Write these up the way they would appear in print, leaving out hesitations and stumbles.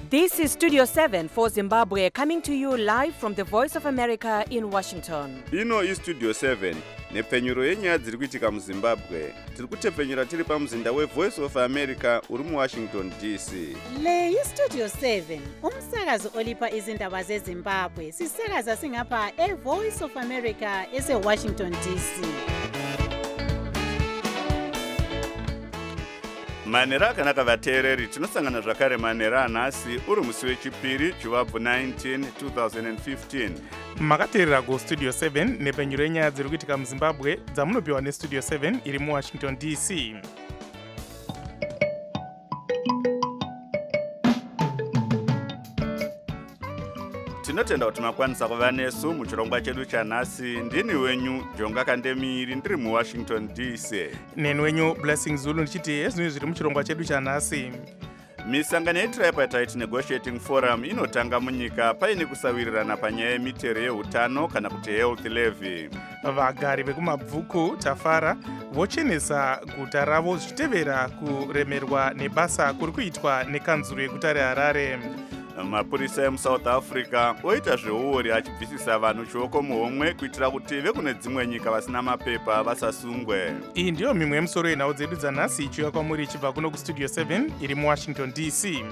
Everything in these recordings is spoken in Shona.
This is Studio 7 for Zimbabwe, coming to you live from the Voice of America in Washington. Ino iStudio 7 nepfenyuro yenyaya dziri kuitika muZimbabwe. Tiri kutepfenyura tiri pamuzinda weVoice of America uri muWashington DC. Le iStudio 7 umsakazo olipa izindaba zeZimbabwe. Sisakaza singapha eVoice of America eseWashington DC. Manera akanaka vateereri, tinosangana zvakare manera anhasi uri musi wechipiri Chivabvu 19 2015. Makateerera kuStudio 7 nepfenyuro yenyaya dziri kuitika muZimbabwe dzamunopiwa neStudio 7 iri muWashington DC. Tinotenda kuti makwanisa kuva nesu muchirongwa chedu chanhasi. Ndini wenyu Jonga Kandemiri ndiri muWashington DC. Neni wenyu Blessing Zulu ndichiti ezvinhu zviri muchirongwa chedu chanhasi. Misangano yeTripartite Negotiating Forum inotanga munyika paine kusawirirana panyaya yemitero yeutano kana kuti health levy. Vagari vekumabvuku Tafara vochenesa guta ravo zvichitevera kuremerwa nebasa kuri kuitwa nekanzuro yeguta reHarare. Mapurisa emuSouth Africa oita zveuori achibvisisa vanhu chioko muhomwe kuitira kuti vekune dzimwe nyika vasina mapepa vasasungwe. Iyi ndiyo mimwe yemusoro yenhau dzedu dzanhasi ichiuya kwamuri ichibva kuno kuStudio 7 iri muWashington DC.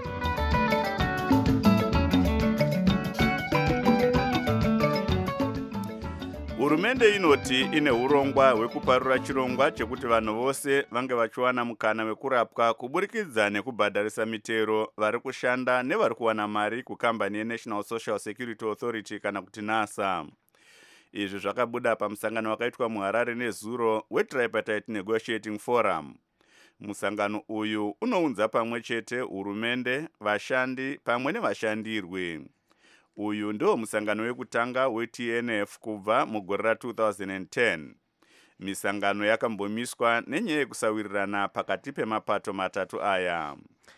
Hurumende inoti ine urongwa hwekuparura chirongwa chekuti vanhu vose vange vachiwana mukana wekurapwa kuburikidza nekubhadharisa mitero vari kushanda nevari kuwana mari kukambani yeNational Social Security Authority kana kuti NASA. Izvi zvakabuda pamusangano wakaitwa muHarare nezuro weTripartite Negotiating Forum. Musangano uyu unounza pamwe chete hurumende, vashandi pamwe nevashandirwi. Uyu ndio musangano wekutanga weTNF kubva mugore ra2010. Misangano yakambomiswa nenyaya yekusawirirana pakati pemapato matatu aya.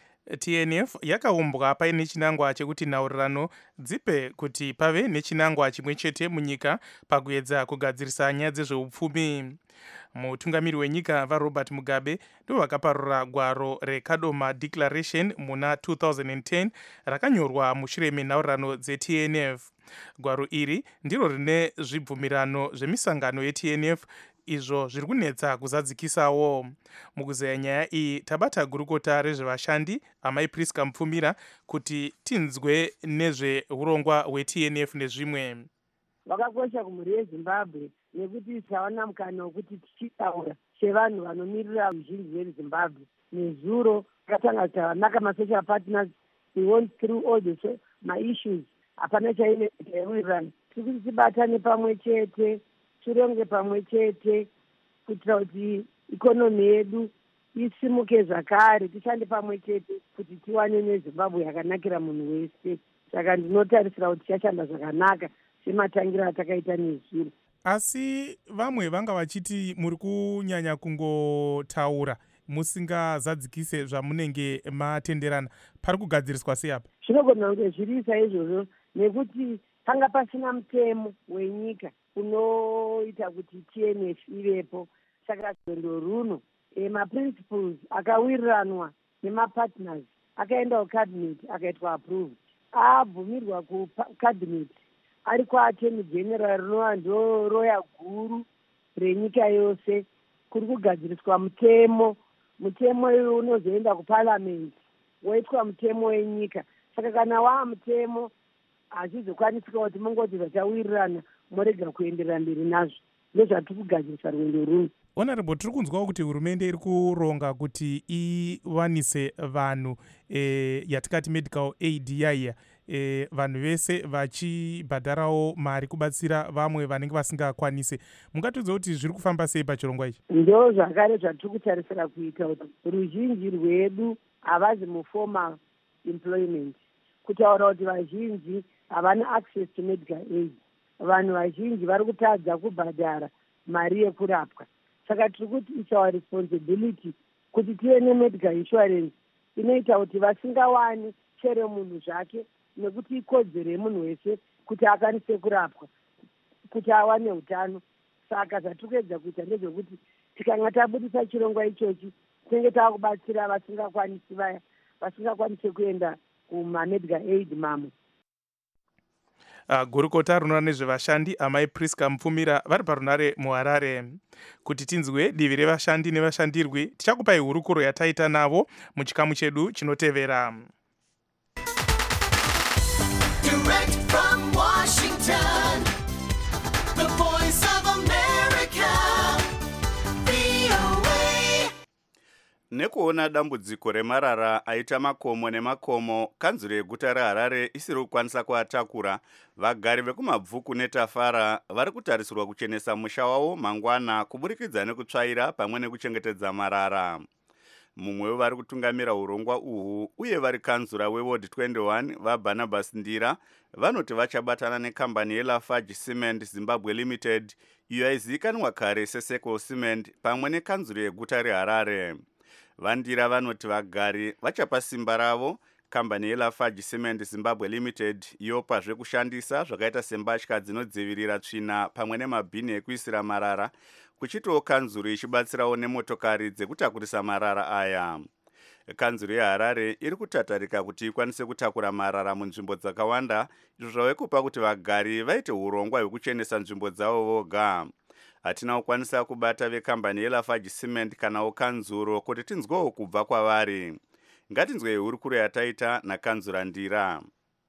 TNF yakaumbwa paine chinangwa chekuti nhaurirano dzipe kuti pave nechinangwa chimwe chete munyika pakuedza kugadzirisa nyaya dzezveupfumi. Mutungamiri wenyika vaRobert Mugabe ndivo vakaparura gwaro reKadoma Declaration muna 2010 rakanyorwa mushure menhaurirano dzeTNF. Gwaro iri ndiro rine zvibvumirano zvemisangano yeTNF izvo zviri kunetsa kuzadzikisawo. Mukuzeya nyaya iyi tabata gurukota rezvevashandi Amai Priska Mupfumira kuti tinzwe nezveurongwa hweTNF nezvimwe. Vakakosha kumhuri yeZimbabwe nekuti tawana mukana wekuti tichitaura sevanhu vanomirira ruzhinji rweZimbabwe. Nezuro takatanga tavanaka masocial partners, we went through all the issues. Hapana chainewirirana. Tiri kuti tibatane pamwe chete, tironge pamwe chete kuitira kuti ikonomi yedu isimuke zvakare, tishande pamwe chete kuti tiwane neZimbabwe yakanakira munhu wese. Saka ndinotarisira kuti tichashanda zvakanaka sematangira atakaita nezuro. Asi vamwe vanga vachiti muri kunyanya kungotaura musingazadzikise zvamunenge matenderana. Pari kugadziriswa sei apa? Zvinogona kunge zviri saizvozvo nekuti panga pasina mutemo wenyika unoita kuti TNF ivepo. Saka rwendo runo maprinciples akawiriranwa nemapartners akaenda kucabinet akaitwa approved. Abvumirwa kucabinet ari kwaattorney general rinova ndo roya guru renyika yose. Kuri kugadziriswa mutemo uyu unozoenda kuparliament woitwa mutemo wenyika. Saka kana mutemo hazvizokwanisika kuti mungoti zvachawirirana morega kuenderera mberi nazvo. Ndozvatiri kugadzirisa rwendo runo. Honorable, tiri kunzwawo kuti hurumende iri kuronga kuti iwanise vanhu yatikati medical aid yaiya, vanhu vese vachibhadharawo mari kubatsira vamwe vanenge vasingakwanise. Mungatudza kuti zviri kufamba sei pachirongwa ichi? Ndo zvakare zvatiri kutarisira kuita kuti ruzhinji rwedu havazi muformal employment, kutaura kuti vazhinji havana access to medical aid. Vanhu vazhinji vari kutadza kubhadhara mari yekurapwa. Saka tiri kuti it's our responsibility kuti tive nemedical insurance inoita kuti vasingawani chere munhu zvake, nekuti ikodzero yemunhu wese kuti akwanise kurapwa, kuti awane utano. Saka zvatiri kuedza kuita ndezvekuti tikanga tabudisa chirongwa ichochi tinenge tava kubatsira vasingakwanisi, vaya vasingakwanisi kuenda kumamedical aid mamwe. Gurukota rinoona nezvevashandi amai Priska Mupfumira vari parunare muHarare. Kuti tinzwe divi revashandi nevashandirwi, tichakupai hurukuro yataita navo muchikamu chedu chinotevera. Direct from Washington, the voice of America, VOA. Nekuona dambudziko remarara aita makomo nemakomo, kanzuro yeguta reHarare isiri kukwanisa kuatakura, vagari vekumabvuku neTafara vari kutarisirwa kuchenesa musha wavo mangwana kuburikidza nekutsvaira pamwe nekuchengetedza marara. Mumwe wevari kutungamira urongwa uhu uye vari kanzura weWard 21 vaBarnabas Ndira vanoti vachabatana nekambani yeLafarge Cement Zimbabwe Limited iyo yaizivikanwa kare seSeco Cement pamwe nekanzuro yeguta reHarare. Vandira vanoti vagari vachapa simba ravo kambani yeLafarge Cement Zimbabwe Limited yopa zvekushandisa zvakaita sembatya dzinodzivirira tsvina pamwe nemabhini ekuisira marara, kuchitiwo kanzuro ichibatsirawo nemotokari dzekutakurisa marara aya. Kanzuro yeHarare iri kutatarika kuti ikwanise kutakura marara munzvimbo dzakawanda, izvo zvave kupa kuti vagari vaite urongwa hwekuchenesa nzvimbo dzavo voga. Hatina kukwanisa kubata vekambani yeLafarge Cement kanawo kanzuro kuti tinzwewo kubva kwavari. Ngatinzwe hurukuro yataita nakanzura Ndira.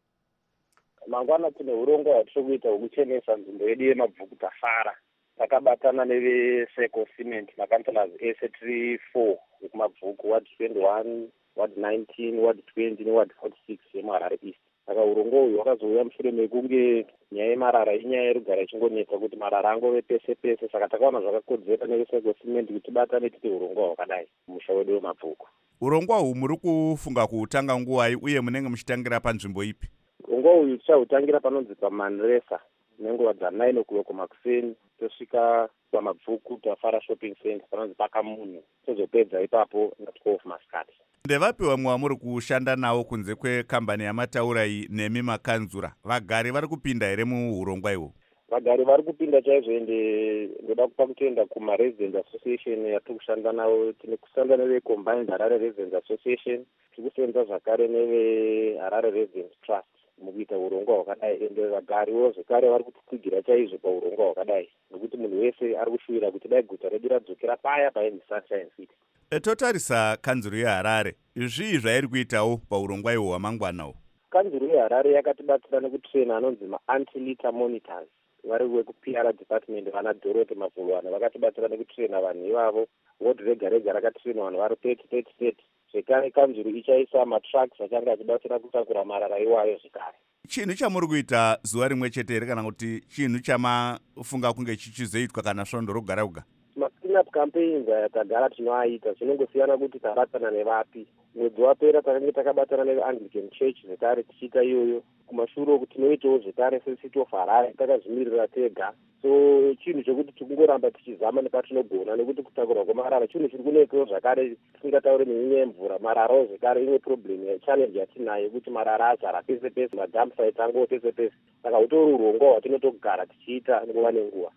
Mangwana tine urongwa hwatiri kuita hwekuchenesa nzvimbo yedu yemabvuku Tafara. Takabatana neveSeco Cement makantonas ese 3-4 yekumabvuku, Ward 21, Ward 19, Ward 20 neWard 46 yemuHarare East. Saka urongwa uyu wakazouya mushure mekunge nyaya yemarara inyaya yerugare ichingonetsa kuti marara angove pese pese. Saka takaona zvakakodzera neveSeco Cement kuti tibatane tite urongwa hwakadai musha wedu wemabvuku. Urongwa uhu muri kufunga kuutanga nguwai uye munenge muchitangira panzvimbo ipi? Urongwa uyu tichautangira panonzi paManresa nenguva dza9 o'clock makuseni, tosvika pamabvuku Tafara shopping center panonzi pakamunhu, tozopedza ipapo na12 masikati. Ndevapi vamwe vamuri kushanda nawo kunze kwekambani yamataura iyi nemi makanzura? Vagari vari kupinda here muurongwa ihwo? Vagari vari kupinda chaizvo, ende ndoda kupa kutoenda kumaResidents Association yatiri kushanda navo. Tine kushanda neveCombined Harare Residents Association, tiri kusenza zvakare neveHarare Residents Trust mukuita urongwa hwakadai, ende vagariwo zvekare vari kutitsigira chaizvo paurongwa hwakadai, nokuti munhu wese ari kushuvira kuti dai guta redu radzokera paya painzi Sunshine City. Totarisa kanzuro yeHarare, zvii zvairi kuitawo paurongwa ihwo hwamangwanawo? Kanzuro yeHarare yakatibatsira nekutrena anonzi ma-anti-litter monitors vari wekuPR department, vana Dorothy Mavulwana vakatibatsira nekutrena vanhu ivavo. Ward rega rega rakatrena vanhu vari 30. Zvekare kanzuro ichaisa matrucks achanga achibatsira kutakura marara iwayo zvekare. Chinhu chamuri kuita zuva rimwe chete here kana kuti chinhu chamafunga kunge chichizoitwa kana svondo rogara kuga? Ma-cleanup campaigns tagara tinoaita, zvinongosiyana kuti tabatana nevapi. Mwedzi wapera takanga takabatana neveAnglican Church zvekare tichiita iyoyo. Kumashure uku tinoitawo zvekare seCity of Harare takazvimirira tega. So chinhu chokuti tikungoramba tichizama nepatinogona, nekuti kutakurwa kwemarara chinhu chiri kunetsawo zvakare. Tisingataure nenyaya yemvura, mararawo zvekare imwe problem challenge yatinayo kuti marara azara pese pese, madump sites angowo pese pese. Saka hutori urongwa hwatinotogara tichiita nguva nenguva.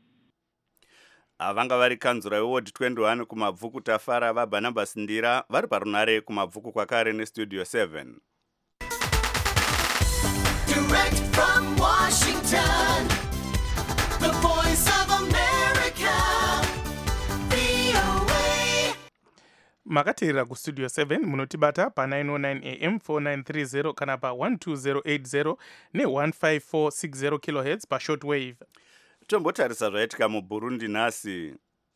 Vanga vari kanzura weWard 21 kumabvuku Tafara vaBarnabas Ndira vari parunare kumabvuku kwakare neStudio 7. Direct from Washington, the voice of America, VOA. Makateerera kuStudio 7 munotibata pa909 AM 4930 kana pa12080 ne15460 kHz pashortwave. Tombotarisa zvaitika muBurundi nhasi.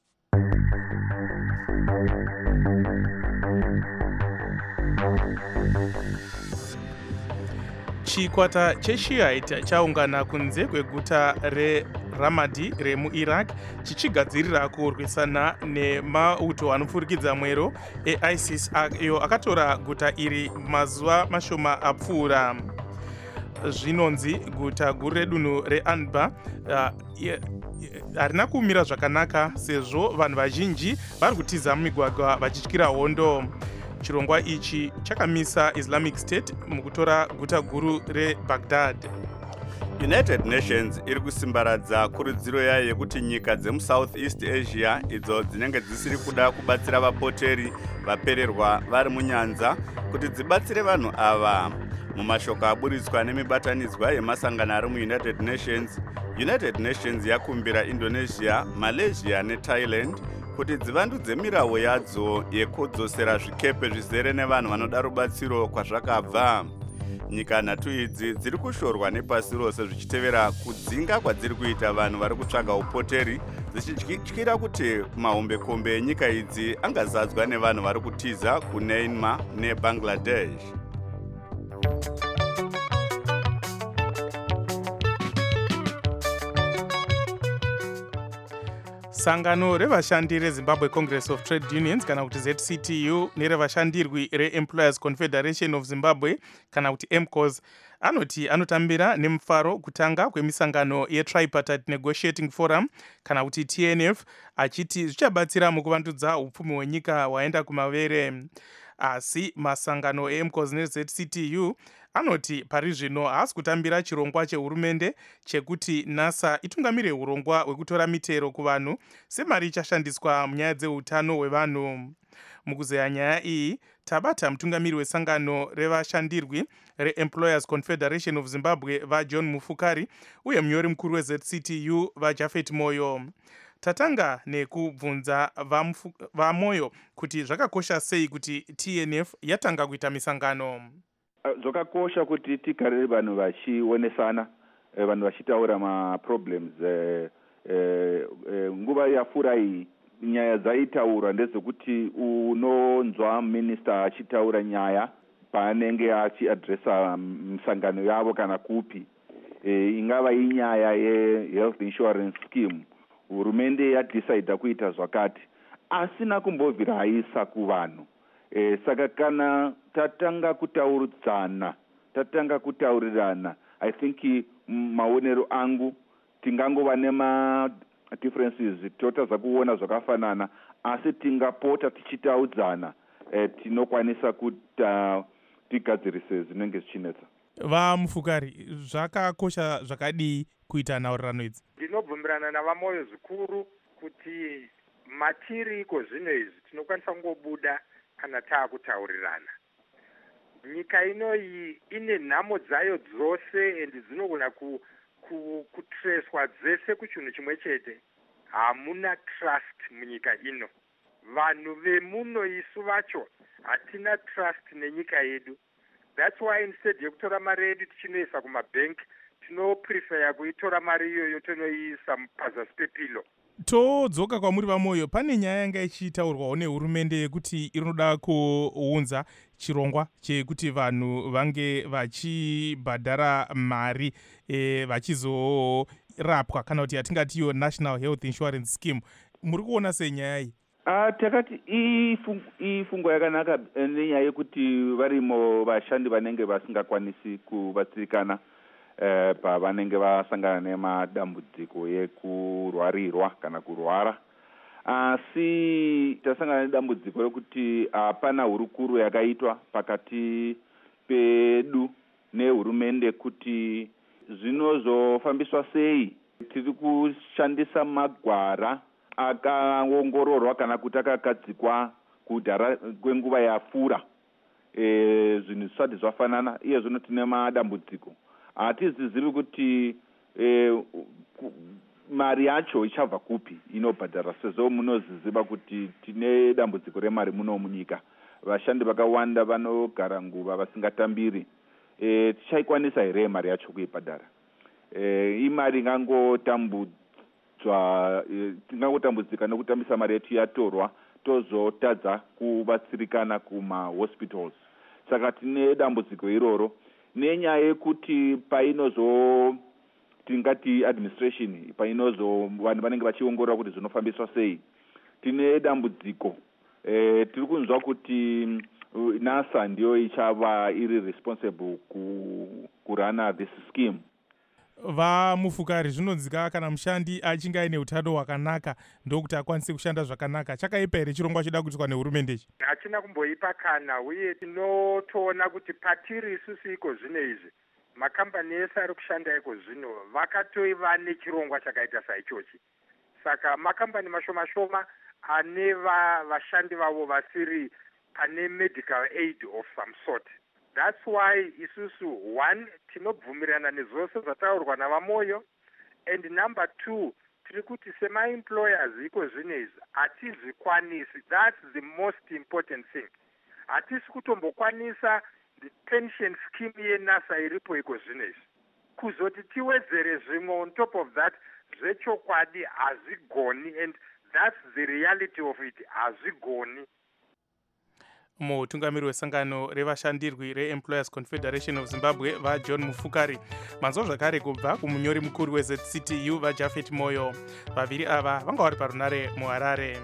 Chikwata cheShiite chaungana kunze kweguta reRamadi remuIraq chichigadzirira kurwisana nemauto anopfurikidza mwero eISIS iyo akatora guta iri mazuva mashoma apfuura. Zvinonzi guta guru redunhu reAnbar harina kumira zvakanaka sezvo vanhu vazhinji vari kutiza mumigwagwa vachityira hondo. Chirongwa ichi chakamisa Islamic State mukutora guta guru reBaghdad. United Nations iri kusimbaradza kurudziro yayo yekuti nyika dzemusoutheast Asia idzo dzinenge dzisiri kuda kubatsira vapoteri vapererwa vari munyanza kuti dzibatsire vanhu ava. Mumashoko aburitswa nemibatanidzwa yemasangano ari muUnited Nations, United Nations yakumbira Indonesia, Malaysia neThailand kuti dzivandudze mirawo yadzo yekudzosera zvikepe zvizere nevanhu vanoda rubatsiro kwazvakabva. Nyika nhatu idzi dziri kushorwa nepasi rose zvichitevera kudzinga kwadziri kuita vanhu vari kutsvaga upoteri, dzichityira kuti mahombekombe enyika idzi angazadzwa nevanhu vari kutiza kuMyanmar neBangladesh. Sangano revashandi reZimbabwe Congress of Trade Unions kana kuti ZCTU nerevashandirwi reEmployers Confederation of Zimbabwe kana kuti EMCOS anoti anotambira nemufaro kutanga kwemisangano yeTripartite Negotiating Forum kana kuti TNF, achiti zvichabatsira mukuvandudza upfumi hwenyika waenda kumavere. Asi masangano eMCOS neZCTU anoti pari zvino haasi kutambira chirongwa chehurumende chekuti NASA itungamire urongwa hwekutora mitero kuvanhu semari ichashandiswa munyaya dzeutano hwevanhu. Mukuzeya nyaya iyi tabata mutungamiri wesangano revashandirwi reEmployers Confederation of Zimbabwe vaJohn Mufukari uye munyori mukuru weZCTU vaJafet Moyo. Tatanga nekubvunza vaMoyo kuti zvakakosha sei kuti TNF yatanga kuita misangano. Zvakakosha kuti tigare vanhu vachionesana, vanhu vachitaura maproblems. Nguva yapfuura iyi nyaya dzaitaurwa ndedzekuti unonzwa minister achitaura nyaya paanenge achiadresa misangano yavo kana kupi, ingava inyaya yehealth insurance scheme, hurumende yadecida kuita zvakati asina kumbobvira aisa kuvanhu. Saka kana tatanga kutaurirana, I think maonero angu tingangova nema differences totadza kuona zvakafanana, asi tingapota tichitaudzana tinokwanisa kuti tigadzirise zvinenge zvichinetsa. VaMufukari, zvakakosha zvakadii kuita nhaurirano idzi? Ndinobvumirana navaMoyo zvikuru kuti matiriko zvino izvi tinokwanisa kungobuda kana taakutaurirana. Nyika inoyi ine nhamo dzayo dzose endi dzinogona kutreswa dzese kuchinhu chimwe chete. Hamuna trust munyika ino. Vanhu vemuno isu vacho hatina trust nenyika yedu. That's why instead yekutora mari yedu tichinoisa kumabhenki, tinoprefer kuitora mari iyoyo tonoiisa pazasi pepilo. Todzoka kwamuri vaMoyo, pane nyaya yanga ichitaurwawo nehurumende yekuti inoda kuunza chirongwa chekuti vanhu vange vachibhadhara mari vachizorapwa kana kuti yatingati iyo National Health Insurance Scheme. Muri kuona sei nyaya iyi? Takati ifungo yakanaka nenyaya yekuti varimo vashandi vanenge vasingakwanisi kubatsirikana pavanenge vasangana nemadambudziko ekurwarirwa kana kurwara. Asi tasangana nedambudziko rekuti hapana hurukuru yakaitwa pakati pedu nehurumende kuti zvinozofambiswa sei. Tiri kushandisa magwara akaongororwa kana kuti akagadzikwa kudhara kwenguva yapfuura. Zvinhu zvisati zvafanana, iye zvino tine madambudziko. Hatizivi kuti mari yacho ichabva kupi inobhadhara, sezvo munoziziva kuti tine dambudziko remari muno munyika. Vashandi vakawanda vanogara nguva vasingatambiri. Tichaikwanisa here mari yacho kuibhadhara? Imari tingangotambudzika nokutambisa mari yetu yatorwa tozotadza kubatsirikana kumahospitals. Saka tine dambudziko iroro. Nenyaya yekuti tingati administration, vanhu vanenge vachiongorora kuti zvinofambiswa sei, tine dambudziko. Tiri kunzwa kuti NASA ndiyo ichava iri responsible kurana this scheme. VaMufukari, zvinonzika kana mushandi achinge aine utano hwakanaka ndokuti akwanise kushanda zvakanaka. Chakaipa here chirongwa chida kuitwa nehurumende ichi? Hachina kumboipa kana, uye tinotoona kuti patiri isusu iko zvino izvi makambani ese ari kushanda iko zvino vakatoiva nechirongwa chakaita saichochi. Saka makambani mashoma shoma ane vashandi vavo vasiri pane medical aid of some sort. That's why isusu one tinobvumirana nezvose zvataurwa navamoyo, and number two tiri kuti sema-employers iko zvinezvi hatizvikwanisi. That's the most important thing. Hatisi kutombokwanisa the pension scheme yenasa iripo iko zvinezvi. Kuzoti tiwedzere zvimwe on top of that zvechokwadi hazvigoni, and that's the reality of it, hazvigoni. mutungamiri wesangano revashandirwi reEmployers Confederation of Zimbabwe vaJohn Mufukari. Manzwa zvakare kubva kumunyori mukuru weZCTU vaJafet Moyo. Vaviri ava vanga vari parunare muHarare.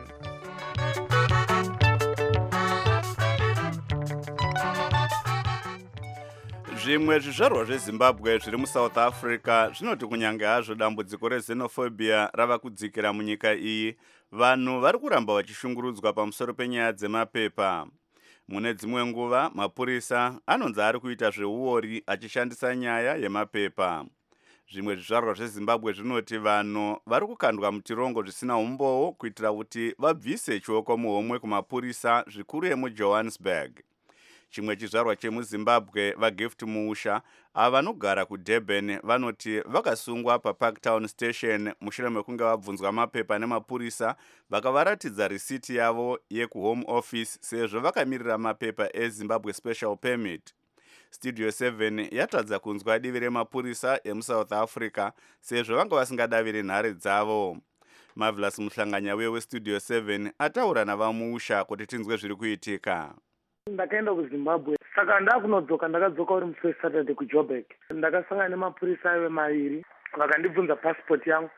Zvimwe zvizvarwa zveZimbabwe zviri muSouth Africa zvinoti kunyange hazvo dambudziko rezenophobia rava kudzikira munyika iyi, vanhu vari kuramba vachishungurudzwa pamusoro penyaya dzemapepa. Mune dzimwe nguva mapurisa anonzi ari kuita zveuori achishandisa nyaya yemapepa. Zvimwe zvizvarwa zveZimbabwe zvinoti vanhu vari kukandwa mutirongo zvisina umbowo kuitira kuti vabvise chioko muhomwe kumapurisa zvikuru emuJohannesburg. Chimwe chizvarwa chemuZimbabwe vaGift Muusha vanogara kuDurban vanoti vakasungwa paParktown Station mushure mekunge vabvunzwa mapepa nemapurisa vakavaratidza risiti yavo yekuHome Office sezvo vakamirira mapepa eZimbabwe Special Permit. Studio 7 yatadza kunzwa divi remapurisa emuSouth Africa sezvo vanga vasingadaviri nhare dzavo. Marvelous Muhlanganya weStudio 7 ataura navaMuusha kuti tinzwe zviri kuitika. Ndakaenda kuZimbabwe, saka ndakunodzoka ndakadzoka uri musi weSaturday kuJoburg. Ndakasangana nemapurisa aive maviri, vakandibvunza passport yangu,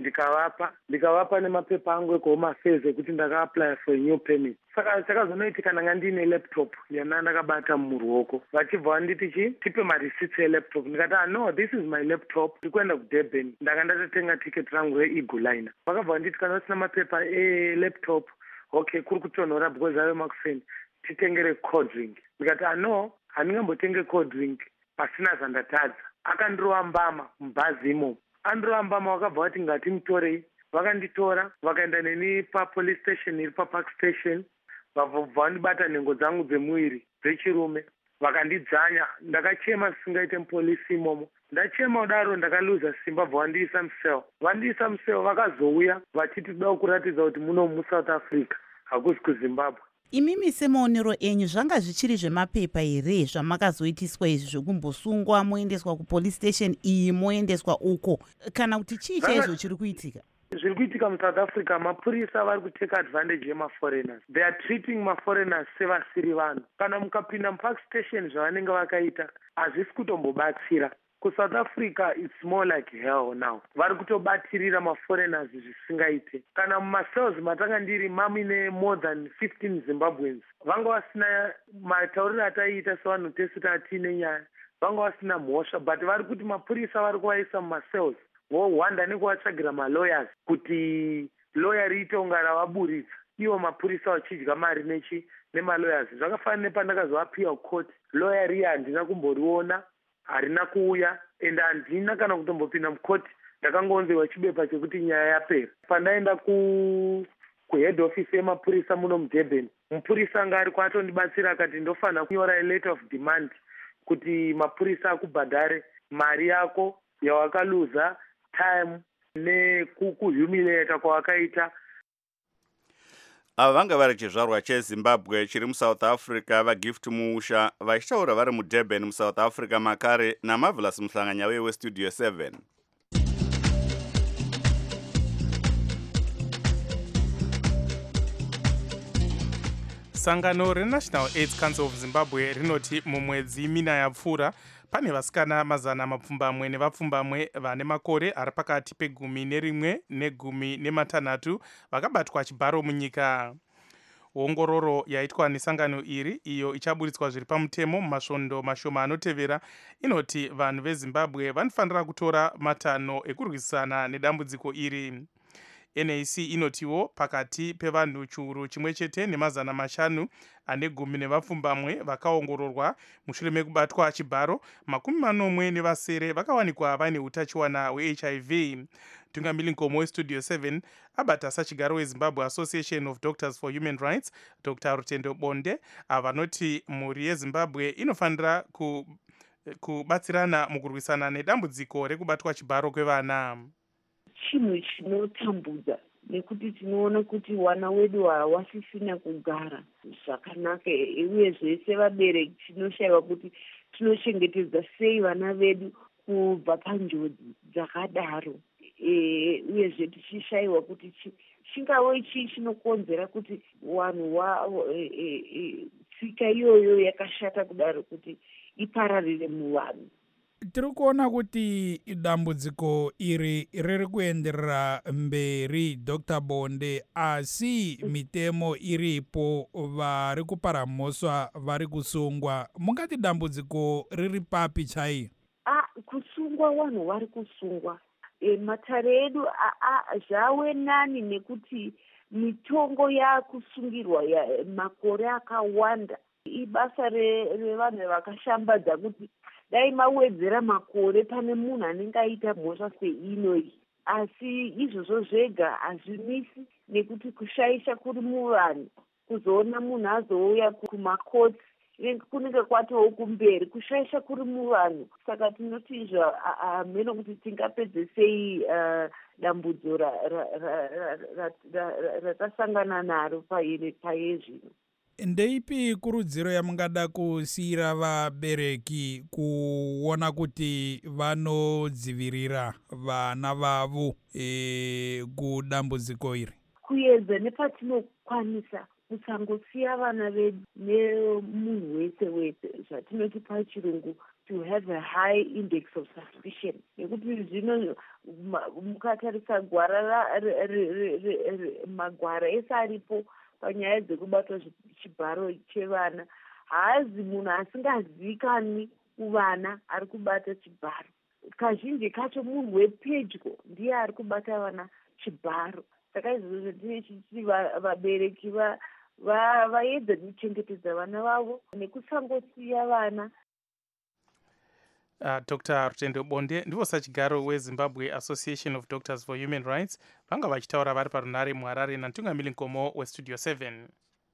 ndikavapa nemapepa angu ekuHome Affairs ekuti ndakaapply for a new permit. Saka chakazonoitika ndanga ndine laptop yana ndakabata muruoko. Vachibva vanditi tipe mareceipts elaptop. Ndikati no, this is my laptop. Ndikuenda kuDurban. Ndanga ndatotenga ticket rangu reEagle Liner. Vakabva vanditi kana usina mapepa elaptop, okay, kuri kutonhora because ave makufeni. Titengere cold drink. Ndikati no, handingambotenge cold drink pasina zvandatadza. Akandirova mbama mubhazi imo. Andirova mbama vakabva vati ngatimutorei. Vakanditora vakaenda neni papolice station iri paPark Station. Vabva vandibata nhengo dzangu dzemuviri dzechirume. Vakandidzanya. Ndakachema zvisingaite mupolisi imomo. Ndachema kudaro ndakaluza simba bva vandiisa museo. Vandiisa museo vakazouya vachiti toda kuratidza kuti muno muSouth Africa hakusi kuZimbabwe. Imimi semaonero enyu zvanga zvichiri zvemapepa here zvamakazoitiswa izvi zvekumbosungwa moendeswa kupolice station iyi moendeswa uko, kana kuti chii chaizvo chiri kuitika? Zviri kuitika muSouth Africa, mapurisa vari kuteka advantage yemaforeigners. They are treating maforeigners sevasiri vanhu. Kana mukapinda muPark Station zvavanenge vakaita hazvisi kutombobatsira. KuSouth Africa it's more like hell now. Vari kutobatirira maforeigners zvisingaite. Kana mumasales matanga ndiri mamine more than 15 Zimbabweans. Vanga vasina matauriro ataiita sevanhu tese tatine nyaya. Vanga vasina mhosva, but vari kuti mapurisa vari kuvaisa mumasales. Vohwanda nekuvatsvagira malawyers kuti lawyer riite kunga ravaburitsa. Ivo mapurisa vachidya mari nemalawyers. Zvakafanana nepandakazovapiwa court. Lawyer riya handina kumboriona. Harina kuuya, and handina kana kutombopinda mukoti. Ndakangonzerwa chibepa chekuti nyaya yapera. Pandaenda kuhead office yemapurisa muno muDurban, mupurisa anga ari kwatondibatsira akati ndofana kunyora a letter of demand kuti mapurisa akubhadhare mari yako yawakaluza, time nekuhumiliata kwawakaita. Ava vanga vari chizvarwa cheZimbabwe chiri muSouth Africa vaGift Muusha vachitaura vari muDurban muSouth Africa makare naMarvelous Muhlanganya weStudio 7. Sangano reNational AIDS Council of Zimbabwe rinoti mumwedzi mina yapfuura pane vasikana mazana mapfumbamwe nevapfumbamwe vane makore ari pakati pe11 ne16 vakabatwa chibharo munyika. Ongororo yaitwa nesangano iri iyo ichaburitswa zviri pamutemo mumasvondo mashoma anotevera inoti vanhu veZimbabwe vanofanira kutora matanho ekurwisana nedambudziko iri. NAC inotiwo pakati pevanhu chiuru chimwe chete nemazana mashanu ane gumi nevapfumbamwe vakaongororwa mushure mekubatwa chibharo, 40 vakawanikwa vaine utachiwana hweHIV. Tungamiri Nkomo weStudio 7 abata sachigaro weZimbabwe Association of Doctors for Human Rights, Dr. Rutendo Bonde, vanoti mhuri yeZimbabwe inofanira kubatsirana mukurwisana nedambudziko rekubatwa chibharo kwevana. Chinhu chinotambudza nekuti tinoona kuti wana wedu hawasisina kugara zvakanaka, uyezve sevabereki tinoshayiwa kuti tinochengetedza sei vana vedu kubva panjodzi dzakadaro, uyezve tichishayiwa kuti chingave chii chinokonzera kuti vanhu tsika iyoyo yakashata kudaro kuti ipararire muvanhu. Tiri kuona kuti dambudziko iri riri kuenderera mberi, Dr. Bonde, asi mitemo iripo, vari kupara mhosva vari kusungwa. Mungati dambudziko riri papi chai? Kusungwa vanhu vari kusungwa. Matare edu zvave nani nekuti mitongo yakusungirwa makore akawanda. Ibasa revanhu vakashambadza kuti dai mawedzera makore pane munhu anenge aita mhosva seinoyi, asi izvozvo zvega hazvimisi, nekuti kushayisha kuri muvanhu, kuzoona munhu azouya kumakoti kunenge kwatowo kumberi, kushayisha kuri muvanhu. Saka tinoti izvo hameno kuti tingapedze sei dambudzo ratasangana naro paye zvino. Ndeipi kurudziro yamungada kusiyira vabereki kuona kuti vanodzivirira vana vavo kudambudziko iri? Kuedza nepatinokwanisa kusangosiya vana vedu nemunhu wese wese, zvatinoti pachirungu to have a high index of suspicion. Nekuti zvino mukatarisa magwara ese aripo panyaya dzekubatwa chibharo chevana, haazi munhu asingazivikanwi kuvana ari kubata chibharo. Kazhinji kacho munhu wepedyo ndiye ari kubata vana chibharo. Saka izvozvo tinechiti vabereki vaedze kuchengetedza vana vavo nekusangosiya vana. Dr. Rutendo Bonde ndivo sachigaro weZimbabwe Association of Doctors for Human Rights vanga vachitaura vari parunare muHarare naTungamiri Nkomo weStudio 7.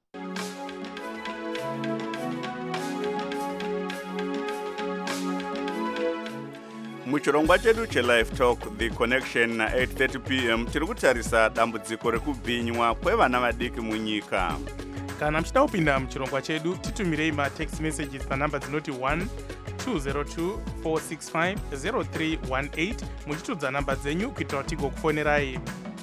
Muchirongwa chedu cheLive Talk The Connection na 8:30 p.m. tiri kutarisa dambudziko rekubhinywa kwevana vadiki munyika. Kana muchida kupinda muchirongwa chedu, titumirei matext messages panhamba dzinoti 1-202-465-0318 muchitudza namba dzenyu kuitira kuti tigokufonerai.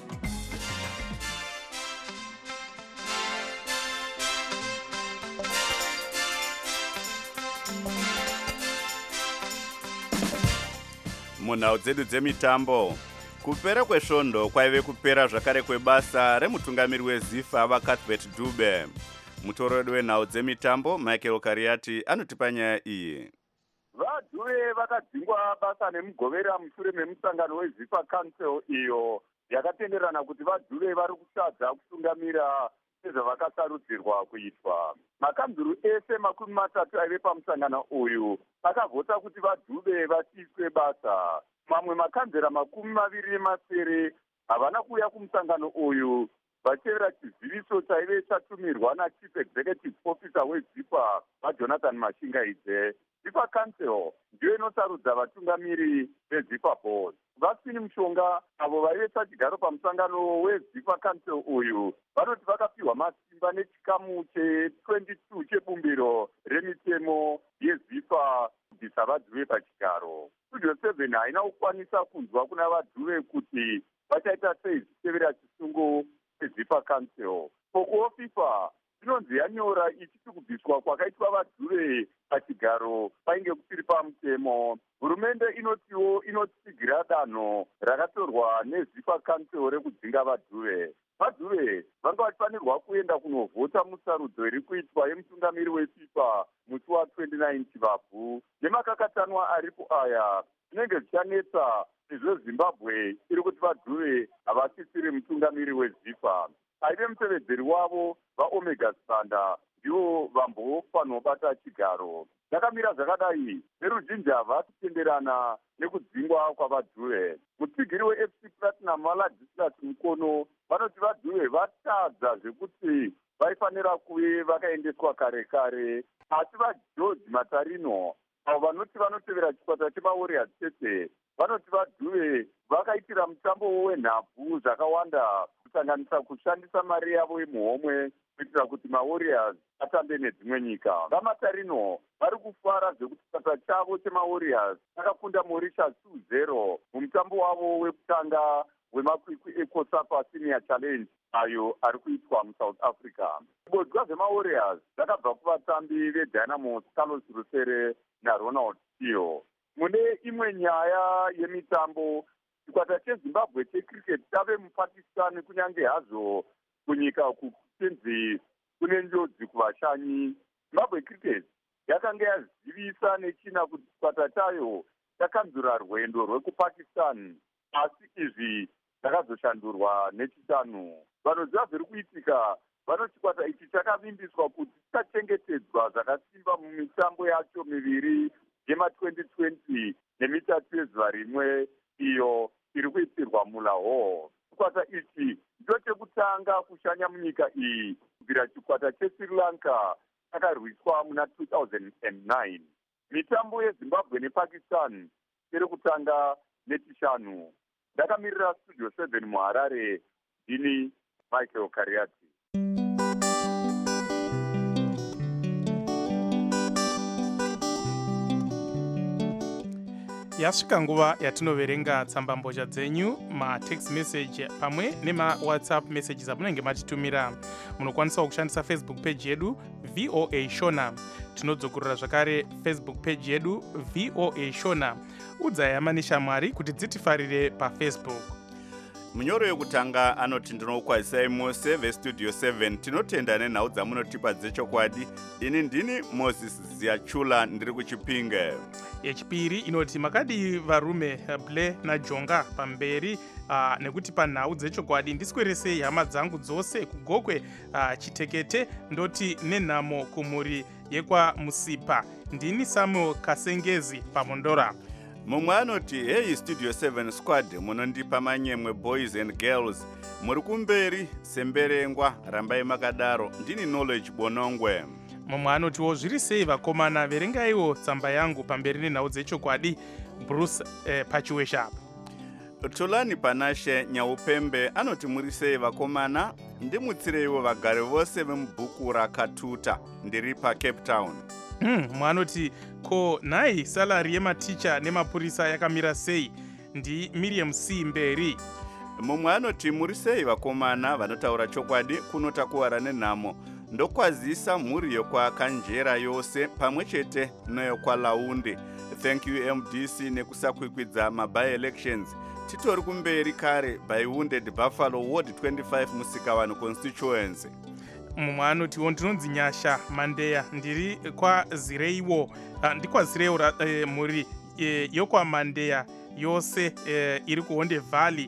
Munhau dzedu dzemitambo, kupera kwesvondo kwaive kupera zvakare kwebasa remutungamiri weZIFA vaCuthbert Dube. Mutorodi wenhau dzemitambo Michael Kariati anotipa nyaya iyi. VaDube vakadzingwa basa nemugovera mushure memusangano weZIFA Council iyo yakatenderana kuti vaDube vari kusadza kutungamira sezvavakasarudzirwa kuitwa. Makanzuru ese 30 aive pamusangano uyu akavhota kuti vaDube vasiiswe basa. Mamwe makanzera 27 havana kuuya kumusangano uyu vachitevera chiziviso chaive chatumirwa naChief Executive Officer weZIFA vaJonathan Mashingaidze. ZIFA Council ndiyo inosarudza vatungamiri veZIFA Board. Vasini Mushonga avo vaive sachigaro pamusangano weZIFA Council uyu vanoti vakapiwa masimba nechikamu che22 chebumbiro remitemo yeZIFA kubvisa vaDube pachigaro. Studio 7 haina kukwanisa kunzwa kuna vaDube kuti vachaita sei zvichitevera chisungo cheZIFA Council. Kuofifa inonzi yanyora ichiti kubviswa kwakaitwa vaDube pachigaro painge kusiri pamutemo. Hurumende inotiwo inotsigira danho rakatorwa neZIFA Council rekudzinga vaDube. VaDube vanga vachifanirwa kuenda kunovhota musarudzo iri kuitwa yemutungamiri weFIFA musi wa29 Chivabvu. Nemakakatanwa aripo aya zvinenge zvichanetsa sezvo Zimbabwe iri kuti vaDube havasi mushure mutungamiri wezifa. Aive mutevedzeri wavo vaomega sanda ndivo vambofanwa bata chigaro. Zvakamira zvakadai veruzhinji havasitenderana nekudzingwa kwavadhuve. Mutsigiri weFC Platinum Maladislas Mukono vanoti vadhuve vatadza zvekuti vaifanira kuve vakaendeswa kare kare, asi vaGeorge Matarino avo vanoti vanotevera chikwata chemaWarriors chete vanoti vadhuve vakaitira mutambo wenhabvu zvakawanda kusanganisa kushandisa mari yavo yemuhomwe kuitira kuti maWarriors atambe nedzimwe nyika. VaMatarino vari kufara zvekuti chikwata chavo chemaWarriors akakunda Mauritius 2-0 mumutambo wavo wekutanga wemakwikwi eCOSAFA Senior Challenge ayo ari kuitwa muSouth Africa. Kubodzwa zvemaWarriors zvakabva kuvatambi veDynamos Carlos Rusere naRonald Tio. Mune imwe nyaya yemitambo, chikwata cheZimbabwe checricket chave muPakistan kunyange hazvo kunyika kuchenzi kune njodzi kuvashanyi. Zimbabwe cricket yakanga yazivisa nechina kuti chikwata chayo chakanzura rwendo rwekuPakistan, asi izvi zvakazoshandurwa nechitanu. Vanoziva zviri kuitika vanoti chikwata ichi chakavimbiswa kuti chichachengetedzwa zvakasimba mumitambo yacho miviri yema2020 nemitatu yezuva rimwe iyo iri kuitirwa muLahore. Chikwata ichi ndicho chekutanga kushanya munyika iyi kubvira chikwata cheSri Lanka chakarwiswa muna 2009. Mitambo yeZimbabwe nePakistan iri kutanga nechishanu. Ndakamirira Studio 7 muHarare, ndini Michael Kariati. Yasvika nguva yatinoverenga tsambambozha dzenyu, matext message pamwe nemawhatsapp messages amunenge matitumira. Munokwanisa kushandisa Facebook page yedu VOA Shona. Tinodzokorera zvakare Facebook page yedu VOA Shona. Udzai hama neshamwari kuti dzitifarire paFacebook. Munyoro yekutanga anoti ndinokwazisai mose veStudio 7 tinotenda nenhau dzamunotipa dzechokwadi. Ini ndini Moses Ziachula ndiri kuChipinge. Yechipiri inoti makadi varume Ble naJonga pamberi nekuti panhau dzechokwadi ndisweresei hama dzangu dzose kugokwe Chitekete ndoti nenhamo kumhuri yekwaMusipa. Ndini Samuel Kasengezi paMondora. Mumwe anoti hey Studio 7 squad munondipa manyemwe boys and girls muri kumberi semberengwa rambai makadaro ndini Knowledge Bonongwe. Mumwe anotiwo zviri sei vakomana verengaiwo tsamba yangu pamberi nenhau dzechokwadi Bruce Pachiwesha. Tulani Panashe Nyaupembe anoti muri sei vakomana ndimutsireiwo vagari vose vemubhuku rakatuta ndiri paCape Town. Mwanoti ko nai salari yematicha nemapurisa yakamira sei ndi Miriam C Mberi. Mumwe anoti muri sei vakomana vanotaura chokwadi kunotakuwara nenhamo ndokwazisa mhuri yokwakanjera yose pamwe chete neyokwalaunde. Thank you MDC nekusakwikwidza maby-elections. Titori kumberi kare by Wounded Buffalo Ward 25 Musikawano constituency. Mumwe anotiwo ndinonzi Nyasha Mandeya ndiri kwazireiwo ndikwazireiwo mhuri yokwaMandeya yose iri kuHonde Valley.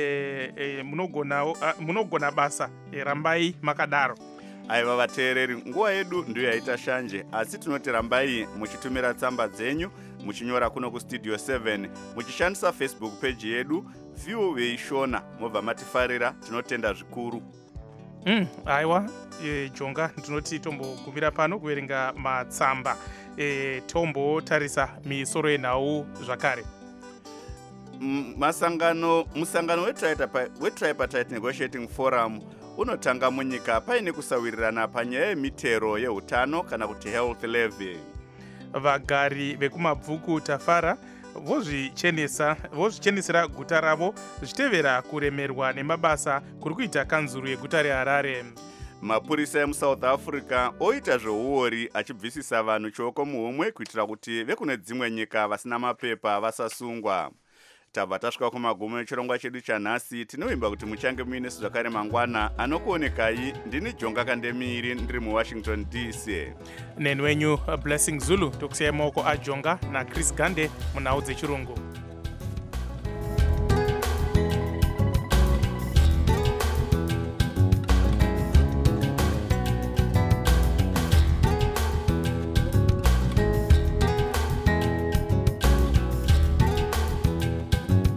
Munogona basa rambai makadaro. Aiva vateereri, nguva yedu ndiyo yaita shanje, asi tinoti rambai muchitumira tsamba dzenyu muchinyora kuno kuStudio 7 muchishandisa Facebook page yedu VOA Shona mobva matifarira, tinotenda zvikuru. Aiwa Jonga ndinoti tombogumira pano kuverenga matsamba tombotarisa misoro yenhau zvakare. Musangano weTripartite Negotiating Forum unotanga munyika paine kusawirirana panyaya yemitero yeutano kana kuti health levy. Vagari vekumabvuku Tafara vozvichenesera guta ravo zvichitevera kuremerwa nemabasa kuri kuita kanzuru yeguta reHarare. Mapurisa emuSouth Africa oita zveuori achibvisisa vanhu choko muhomwe kuitira kuti vekune dzimwe nyika vasina mapepa vasasungwa. Tabva tasvika kumagumo echirongwa chedu chanhasi. Tinovimba kuti muchange muine zvakare mangwana. Anokuonekai ndini Jonga Kandemiri ndiri muWashington DC. Nenwenyu Blessing Zulu tokusiyai maoko aJonga naChris Gande munhau dzechirungu.